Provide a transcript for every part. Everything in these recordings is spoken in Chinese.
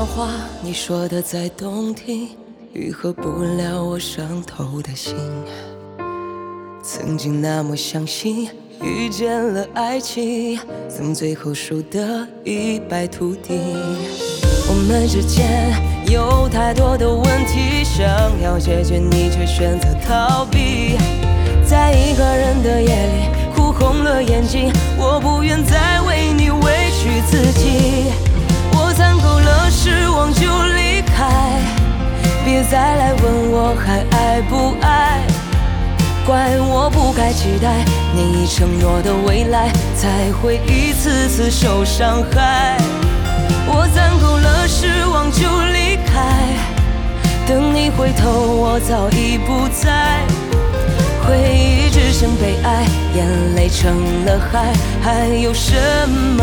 话你说的再动听，愈合不了我伤透的心。曾经那么相信遇见了爱情，怎么最后输得一败涂地？我们之间有太多的问题想要解决，你却选择逃避。在一个人的夜里哭红了眼睛，我不愿再为你委屈自己。我攒够了失望就离开，别再来问我还爱不爱。怪我不该期待你承诺的未来，才会一次次受伤害。我攒够了失望就离开，等你回头我早已不在。回忆只剩悲哀，眼泪成了海，还有什么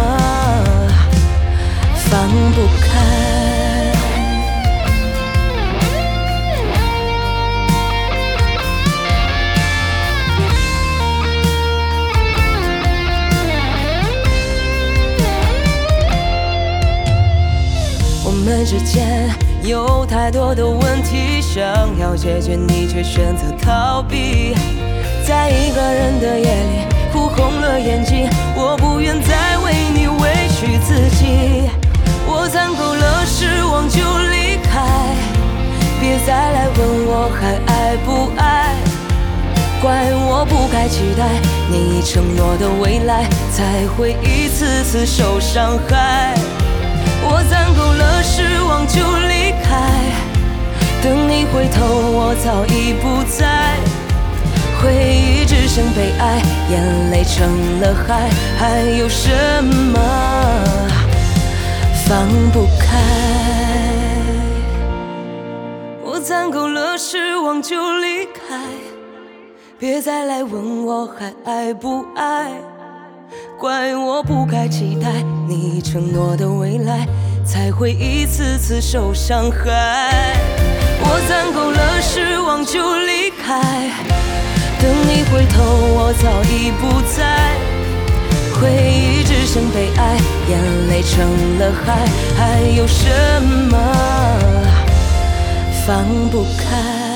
放不开？我们之间有太多的问题想要解决，你却选择逃避。在一个人的夜里哭红了眼睛，我不愿再为你委屈自己。我攒够了失望就离开，别再来问我还爱不爱。怪我不该期待你承诺的未来，才会一次次受伤害。我攒够了失望就离开，等你回头我早已不在。回忆只剩悲哀，眼泪成了海，还有什么放不开？我攒够了失望就离开，别再来问我还爱不爱。怪我不该期待你承诺的未来，才会一次次受伤害。我攒够了失望就离开，等你回头我早已不在。回忆只剩悲哀，眼泪成了海，还有什么放不开？